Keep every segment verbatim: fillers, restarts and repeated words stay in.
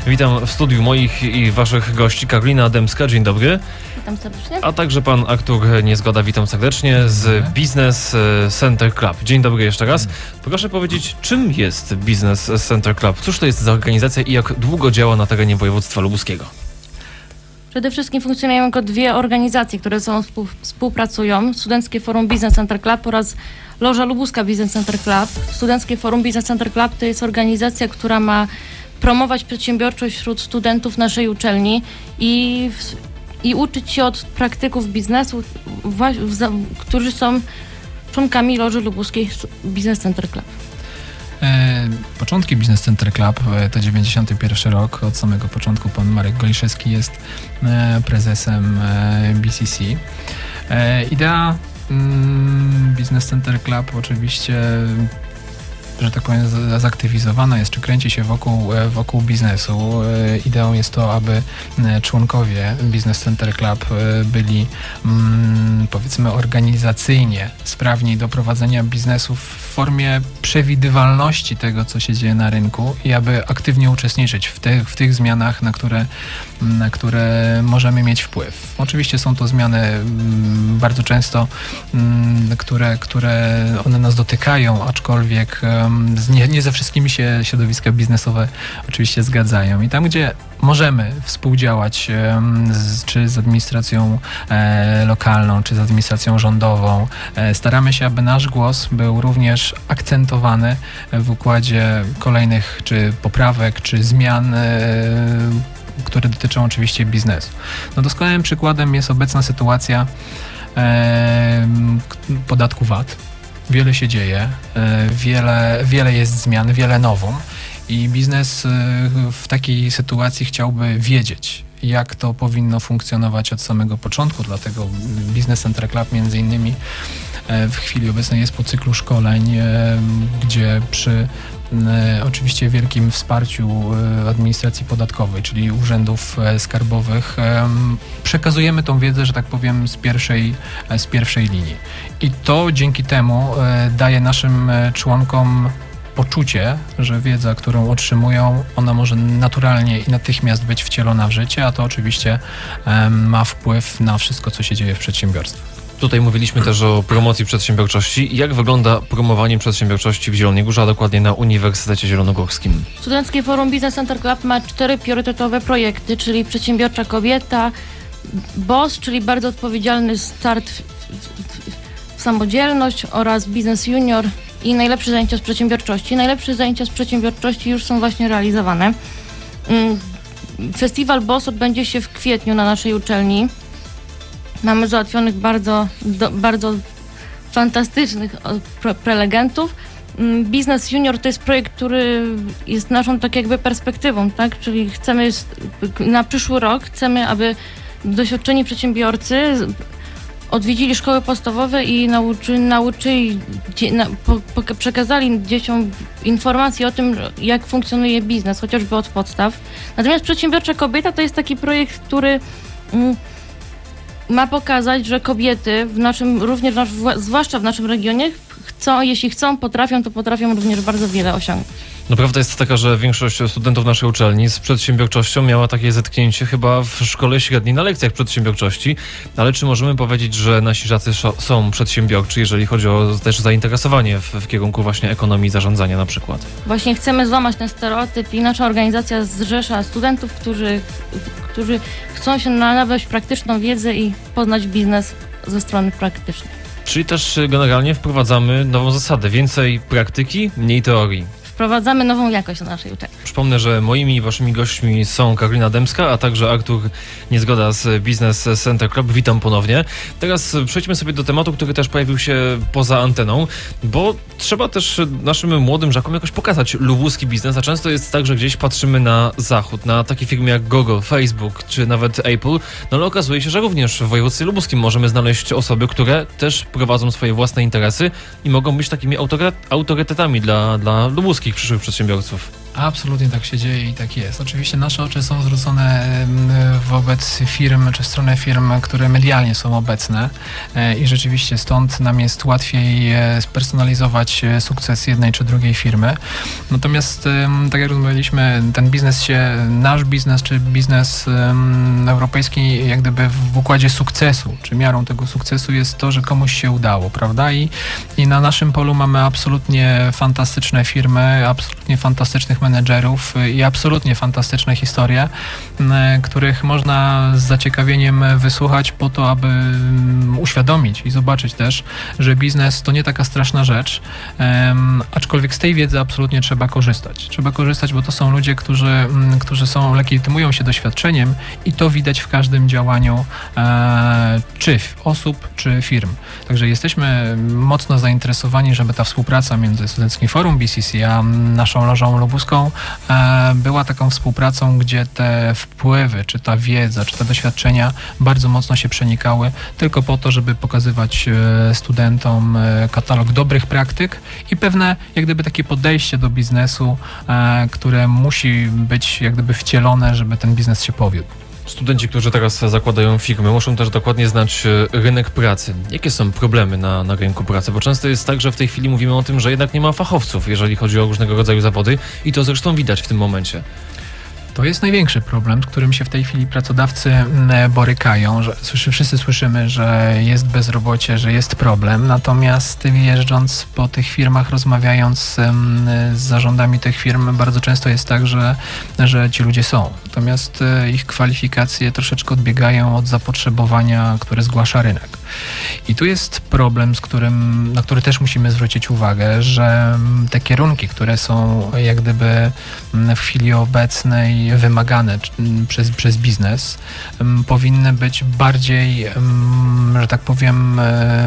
Witam w studiu moich i waszych gości. Karolina Dębska, dzień dobry. Witam serdecznie. A także pan Artur Niezgoda, witam serdecznie z Business Center Club. Dzień dobry jeszcze raz. Proszę powiedzieć, czym jest Business Center Club? Cóż to jest za organizacja i jak długo działa na terenie województwa lubuskiego? Przede wszystkim funkcjonują jako dwie organizacje, które ze sobą współpracują. Studenckie Forum Business Center Club oraz Loża Lubuska Business Center Club. Studenckie Forum Business Center Club to jest organizacja, która ma promować przedsiębiorczość wśród studentów naszej uczelni i, i uczyć się od praktyków biznesu, którzy są członkami Loży Lubuskiej Business Center Club. Początki Business Center Club to dziewięćdziesiąty pierwszy rok. Od samego początku pan Marek Goliszewski jest prezesem B C C. Idea Business Center Club oczywiście, że tak powiem, zaktywizowana jest, czy kręci się wokół, wokół biznesu. Ideą jest to, aby członkowie Business Center Club byli, powiedzmy, organizacyjnie sprawni do prowadzenia biznesu w formie przewidywalności tego, co się dzieje na rynku i aby aktywnie uczestniczyć w tych, w tych zmianach, na które, na które możemy mieć wpływ. Oczywiście są to zmiany bardzo często, które, które one nas dotykają, aczkolwiek Nie, nie ze wszystkimi się środowiska biznesowe oczywiście zgadzają. I tam, gdzie możemy współdziałać z, czy z administracją e, lokalną, czy z administracją rządową, e, staramy się, aby nasz głos był również akcentowany w układzie kolejnych czy poprawek, czy zmian, e, które dotyczą oczywiście biznesu. No, doskonałym przykładem jest obecna sytuacja e, podatku V A T. Wiele się dzieje, wiele, wiele jest zmian, wiele nowum i biznes w takiej sytuacji chciałby wiedzieć, jak to powinno funkcjonować od samego początku, dlatego Business Center Club między innymi w chwili obecnej jest po cyklu szkoleń, gdzie przy oczywiście wielkim wsparciu administracji podatkowej, czyli urzędów skarbowych, przekazujemy tą wiedzę, że tak powiem, z pierwszej, z pierwszej linii. I to dzięki temu daje naszym członkom poczucie, że wiedza, którą otrzymują, ona może naturalnie i natychmiast być wcielona w życie, a to oczywiście ma wpływ na wszystko, co się dzieje w przedsiębiorstwach. Tutaj mówiliśmy też o promocji przedsiębiorczości. Jak wygląda promowanie przedsiębiorczości w Zielonej Górze, a dokładnie na Uniwersytecie Zielonogórskim? Studenckie Forum Business Center Club ma cztery priorytetowe projekty, czyli Przedsiębiorcza Kobieta, B O S, czyli bardzo odpowiedzialny start w, w, w samodzielność, oraz Biznes Junior i najlepsze zajęcia z przedsiębiorczości. Najlepsze zajęcia z przedsiębiorczości już są właśnie realizowane. Festiwal B O S odbędzie się w kwietniu na naszej uczelni. Mamy załatwionych bardzo, do, bardzo fantastycznych pre prelegentów. Biznes Junior to jest projekt, który jest naszą tak jakby perspektywą, tak? Czyli chcemy na przyszły rok, chcemy, aby doświadczeni przedsiębiorcy odwiedzili szkoły podstawowe i nauczy, nauczyli, na, po, po, przekazali dzieciom informacje o tym, jak funkcjonuje biznes, chociażby od podstaw. Natomiast Przedsiębiorcza Kobieta to jest taki projekt, który mm, ma pokazać, że kobiety w naszym, również nasz, zwłaszcza w naszym regionie, chcą, jeśli chcą, potrafią, to potrafią również bardzo wiele osiągnąć. No prawda jest taka, że większość studentów naszej uczelni z przedsiębiorczością miała takie zetknięcie chyba w szkole średniej na lekcjach przedsiębiorczości, ale czy możemy powiedzieć, że nasi żacy są przedsiębiorczy, jeżeli chodzi o też zainteresowanie w, w kierunku właśnie ekonomii i zarządzania na przykład? Właśnie chcemy złamać ten stereotyp i nasza organizacja zrzesza studentów, którzy, którzy chcą się nabyć praktyczną wiedzę i poznać biznes ze strony praktycznej. Czyli też generalnie wprowadzamy nową zasadę, więcej praktyki, mniej teorii. Wprowadzamy nową jakość na naszej uczelni. Przypomnę, że moimi i waszymi gośćmi są Karolina Dębska, a także Artur Niezgoda z Business Center Club. Witam ponownie. Teraz przejdźmy sobie do tematu, który też pojawił się poza anteną, bo trzeba też naszym młodym żakom jakoś pokazać lubuski biznes, a często jest tak, że gdzieś patrzymy na zachód, na takie firmy jak Google, Facebook czy nawet Apple, no ale okazuje się, że również w województwie lubuskim możemy znaleźć osoby, które też prowadzą swoje własne interesy i mogą być takimi autorytetami dla, dla lubuskich przyszłych przedsiębiorców. Absolutnie tak się dzieje i tak jest. Oczywiście nasze oczy są zwrócone em, wobec firm, czy w stronę firm, które medialnie są obecne e, i rzeczywiście stąd nam jest łatwiej e, spersonalizować e, sukces jednej czy drugiej firmy. Natomiast, em, tak jak rozmawialiśmy, ten biznes się, nasz biznes, czy biznes em, europejski, jak gdyby w układzie sukcesu, czy miarą tego sukcesu jest to, że komuś się udało, prawda? I, i na naszym polu mamy absolutnie fantastyczne firmy, absolutnie fantastycznych menedżerów i absolutnie fantastyczne historie, m, których można z zaciekawieniem wysłuchać po to, aby m, uświadomić i zobaczyć też, że biznes to nie taka straszna rzecz, em, aczkolwiek z tej wiedzy absolutnie trzeba korzystać. Trzeba korzystać, bo to są ludzie, którzy, m, którzy są, legitymują się doświadczeniem i to widać w każdym działaniu e, czy osób, czy firm. Także jesteśmy mocno zainteresowani, żeby ta współpraca między Studenckim Forum B C C a naszą Lożą Lubuską e, była taką współpracą, gdzie te wpływy, czy ta wiedza, czy te doświadczenia bardzo mocno się przenikały, tylko po to, żeby pokazywać e, studentom e, katalog dobrych praktyk i pewne, jak gdyby takie podejście do biznesu, e, które musi być jak gdyby wcielone, żeby ten biznes się powiódł. Studenci, którzy teraz zakładają firmy, muszą też dokładnie znać e, rynek pracy. Jakie są problemy na, na rynku pracy? Bo często jest tak, że w tej chwili mówimy o tym, że jednak nie ma fachowców, jeżeli chodzi o różnego rodzaju zawody i to zresztą widać w tym momencie. To jest największy problem, z którym się w tej chwili pracodawcy m, borykają. Że słyszy, wszyscy słyszymy, że jest bezrobocie, że jest problem, natomiast jeżdżąc po tych firmach, rozmawiając m, z zarządami tych firm, bardzo często jest tak, że, że ci ludzie są. Natomiast e, ich kwalifikacje troszeczkę odbiegają od zapotrzebowania, które zgłasza rynek. I tu jest problem, z którym, na który też musimy zwrócić uwagę, że m, te kierunki, które są jak gdyby m, w chwili obecnej wymagane m, przez, przez biznes, m, powinny być bardziej, m, że tak powiem,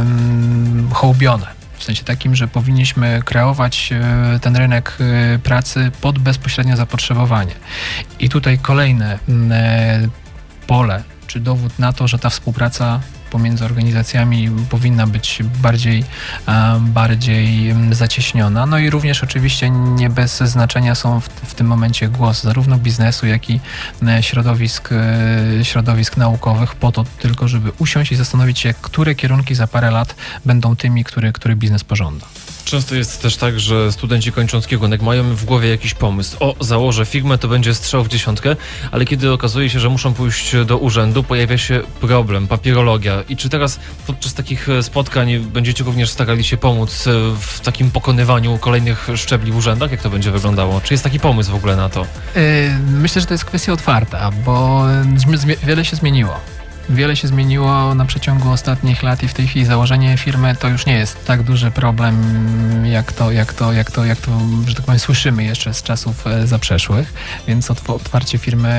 m, hołubione. W sensie takim, że powinniśmy kreować e, ten rynek e, pracy pod bezpośrednie zapotrzebowanie. I tutaj kolejne m, e, pole, czy dowód na to, że ta współpraca pomiędzy organizacjami powinna być bardziej, e, bardziej zacieśniona. No i również oczywiście nie bez znaczenia są w, w tym momencie głos zarówno biznesu, jak i e, środowisk, e, środowisk naukowych po to tylko, żeby usiąść i zastanowić się, które kierunki za parę lat będą tymi, który, który biznes pożąda. Często jest też tak, że studenci kończąc kierunek mają w głowie jakiś pomysł. O, założę firmę, to będzie strzał w dziesiątkę, ale kiedy okazuje się, że muszą pójść do urzędu, pojawia się problem, papierologia. I czy teraz podczas takich spotkań będziecie również starali się pomóc w takim pokonywaniu kolejnych szczebli w urzędach? Jak to będzie wyglądało? Czy jest taki pomysł w ogóle na to? Myślę, że to jest kwestia otwarta, bo wiele się zmieniło. Wiele się zmieniło na przeciągu ostatnich lat i w tej chwili założenie firmy to już nie jest tak duży problem, jak to, jak to, jak to, jak to, że tak powiem, słyszymy jeszcze z czasów e, zaprzeszłych, więc otwarcie firmy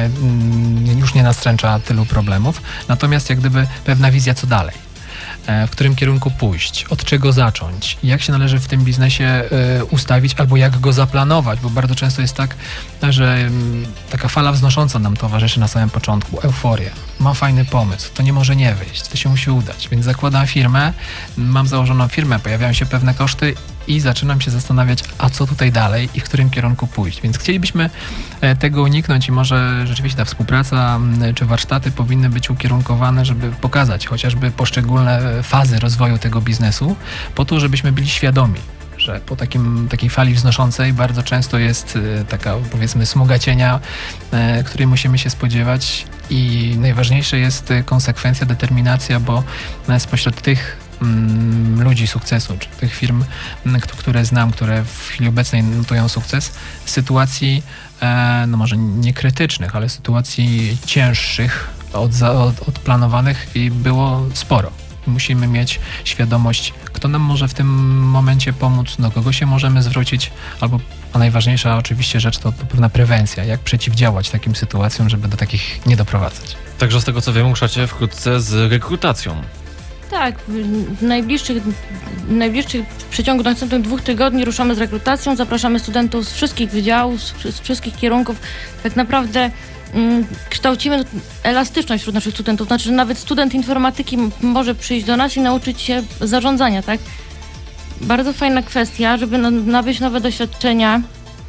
mm, już nie nastręcza tylu problemów. Natomiast jak gdyby pewna wizja co dalej. W którym kierunku pójść, od czego zacząć, jak się należy w tym biznesie y, ustawić albo jak go zaplanować, bo bardzo często jest tak, że y, taka fala wznosząca nam towarzyszy na samym początku, euforia. Mam fajny pomysł, to nie może nie wyjść, to się musi udać, więc zakładam firmę, mam założoną firmę, pojawiają się pewne koszty i zaczynam się zastanawiać, a co tutaj dalej i w którym kierunku pójść. Więc chcielibyśmy tego uniknąć i może rzeczywiście ta współpraca czy warsztaty powinny być ukierunkowane, żeby pokazać chociażby poszczególne fazy rozwoju tego biznesu, po to, żebyśmy byli świadomi, że po takim, takiej fali wznoszącej bardzo często jest taka, powiedzmy, smuga cienia, której musimy się spodziewać i najważniejsze jest konsekwencja, determinacja, bo spośród tych ludzi sukcesu, czy tych firm, które znam, które w chwili obecnej notują sukces, sytuacji, no może nie krytycznych, ale sytuacji cięższych od, od, od planowanych i było sporo. Musimy mieć świadomość, kto nam może w tym momencie pomóc, do kogo się możemy zwrócić, albo, a najważniejsza oczywiście rzecz to, to pewna prewencja, jak przeciwdziałać takim sytuacjom, żeby do takich nie doprowadzać. Także z tego co wiem, ruszacie wkrótce z rekrutacją. Tak, w, w najbliższych, w najbliższych, w przeciągu następnych dwóch tygodni ruszamy z rekrutacją, zapraszamy studentów z wszystkich wydziałów, z, z wszystkich kierunków. Tak naprawdę mm, kształcimy elastyczność wśród naszych studentów, znaczy, że nawet student informatyki m- może przyjść do nas i nauczyć się zarządzania, tak? Bardzo fajna kwestia, żeby na, nabyć nowe doświadczenia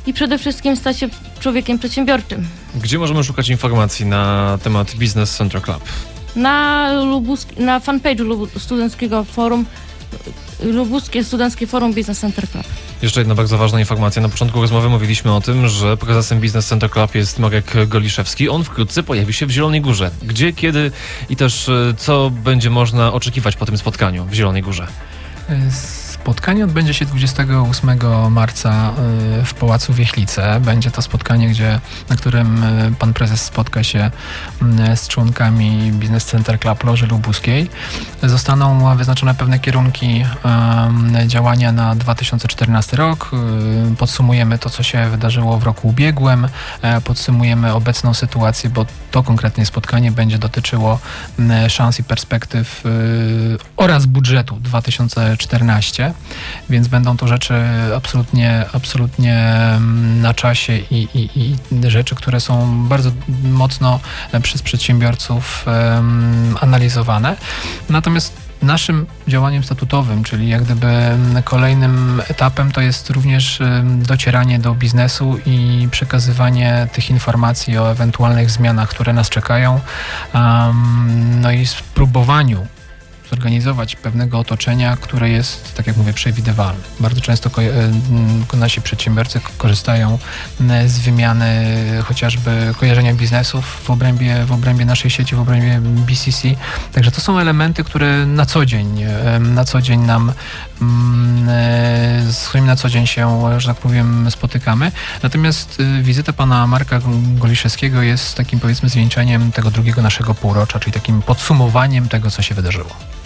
i przede wszystkim stać się człowiekiem przedsiębiorczym. Gdzie możemy szukać informacji na temat Business Center Club? Na, Lubusk- na fanpage'u Lubu- Studenckiego Forum, Lubuskie Studenckie Forum Business Center Club. Jeszcze jedna bardzo ważna informacja. Na początku rozmowy mówiliśmy o tym, że prezesem Business Center Club jest Marek Goliszewski. On wkrótce pojawi się w Zielonej Górze. Gdzie, kiedy i też co będzie można oczekiwać po tym spotkaniu w Zielonej Górze? Spotkanie odbędzie się dwudziestego ósmego marca w Pałacu Wiechlice. Będzie to spotkanie, gdzie, na którym pan prezes spotka się z członkami Business Center Club Loży Lubuskiej. Zostaną wyznaczone pewne kierunki działania na dwa tysiące czternasty rok. Podsumujemy to, co się wydarzyło w roku ubiegłym. Podsumujemy obecną sytuację, bo to konkretnie spotkanie będzie dotyczyło szans i perspektyw oraz budżetu dwa tysiące czternasty. Więc będą to rzeczy absolutnie, absolutnie na czasie i, i, i rzeczy, które są bardzo mocno przez przedsiębiorców um, analizowane. Natomiast naszym działaniem statutowym, czyli jak gdyby kolejnym etapem, to jest również docieranie do biznesu i przekazywanie tych informacji o ewentualnych zmianach, które nas czekają, um, no i spróbowaniu zorganizować pewnego otoczenia, które jest, tak jak mówię, przewidywalne. Bardzo często ko- nasi przedsiębiorcy korzystają z wymiany chociażby kojarzenia biznesów w obrębie, w obrębie naszej sieci, w obrębie B C C. Także to są elementy, które na co dzień, na co dzień nam, z którymi na co dzień się, że tak powiem, spotykamy. Natomiast wizyta pana Marka Goliszewskiego jest takim, powiedzmy, zwieńczeniem tego drugiego naszego półrocza, czyli takim podsumowaniem tego, co się wydarzyło.